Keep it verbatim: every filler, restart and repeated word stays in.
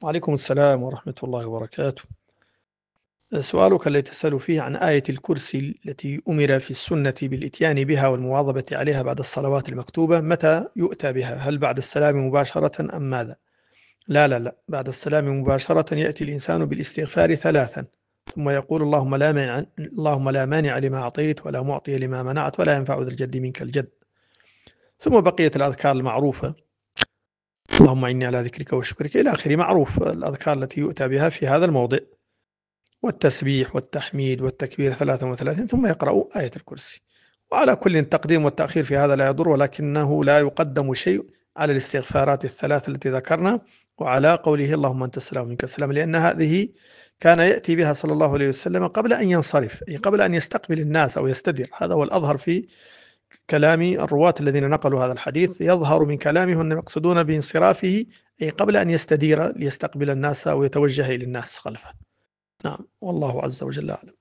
وعليكم السلام ورحمة الله وبركاته. سؤالك الذي تسأل فيه عن آية الكرسي التي أمر في السنة بالإتيان بها والمواظبة عليها بعد الصلوات المكتوبة، متى يؤتى بها؟ هل بعد السلام مباشرة أم ماذا؟ لا لا لا، بعد السلام مباشرة يأتي الإنسان بالاستغفار ثلاثا، ثم يقول اللهم لا مانع اللهم لا مانع لما أعطيت ولا معطي لما منعت ولا ينفع ذا الجد منك الجد. ثم بقية الأذكار المعروفة، اللهم إني على ذكرك وشكرك إلى آخره، معروف الأذكار التي يؤتى بها في هذا الموضع، والتسبيح والتحميد والتكبير ثلاثا وثلاثين، ثم يقرأ آية الكرسي. وعلى كل التقديم والتأخير في هذا لا يضر، ولكنه لا يقدم شيء على الاستغفارات الثلاث التي ذكرنا، وعلى قوله اللهم أنت السلام ومنك السلام، لأن هذه كان يأتي بها صلى الله عليه وسلم قبل أن ينصرف، أي قبل أن يستقبل الناس أو يستدر. هذا هو الأظهر في كلام الرواة الذين نقلوا هذا الحديث، يظهر من كلامهم أنهم يقصدون بانصرافه أي قبل أن يستدير ليستقبل الناس أو يتوجه إلى الناس خلفه. نعم، والله عز وجل أعلم.